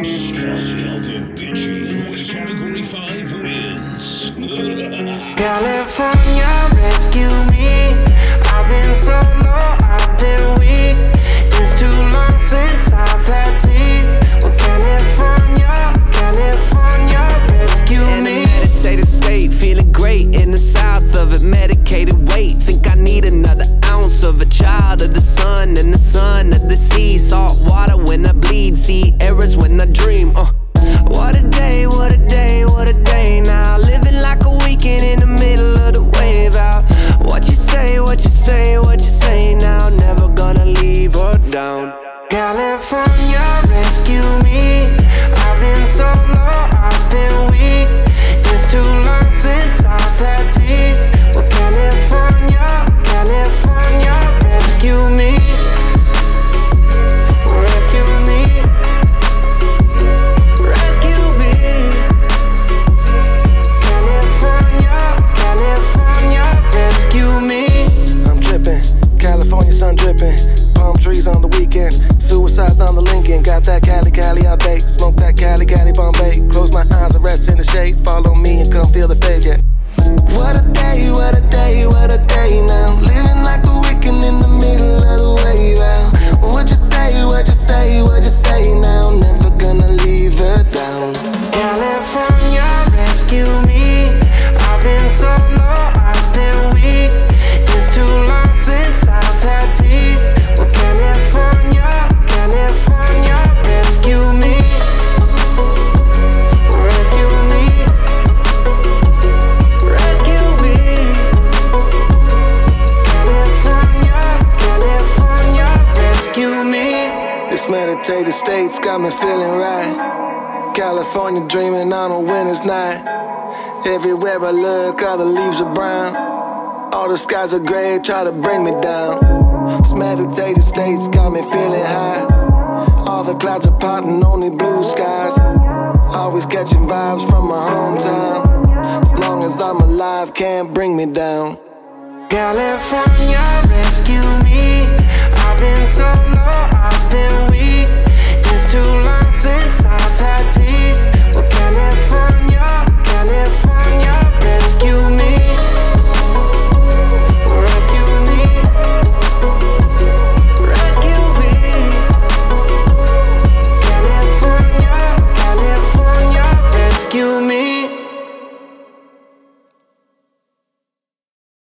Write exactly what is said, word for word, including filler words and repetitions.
Stealth and bitchy with Category five wins. California, rescue me. I've been so low, I've been weak. It's too long since I've had peace. Well, California, California, rescue me. In a meditative state, feeling great in the south of it. Medicated weight, think I need another ounce of a child of the sun and the sun of the sea. Salt water when I bleed, see errors when I dream. Uh. What a day, what a day, what a day now. Living like a weekend in the middle of the wave out. What you say, what you say, what you say now. Never gonna leave her down. California, rescue me. I've been so low, I've been weak. It's too long since I've had peace. Well, California, California, rescue me. Rescue me. Rescue me. California, California, rescue me. I'm tripping, California sun dripping. Palm trees on the weekend, suicides on the Lincoln. Got that Cali, Cali all day. Smoke that Cali, Cali, Bombay. Close my eyes and rest in the shade. Follow me and come feel the fade, yeah. What a day, what a day, what a day now. Living like a weekend in the middle of the wave out. What you say, what you say, what you say now. Never gonna leave her down. California, rescue me. I've been so low, I've been weak. It's too long since I've had peace. Well, California, California, rescue me. Rescue me. Rescue me. California, California, rescue me. This meditative state's got me feeling right. California dreaming on a winter's night. Everywhere I look, all the leaves are brown. All the skies are gray, try to bring me down. This meditative state's got me feeling high. All the clouds are parting, only blue skies. Always catching vibes from my hometown. As long as I'm alive, can't bring me down. California, rescue me.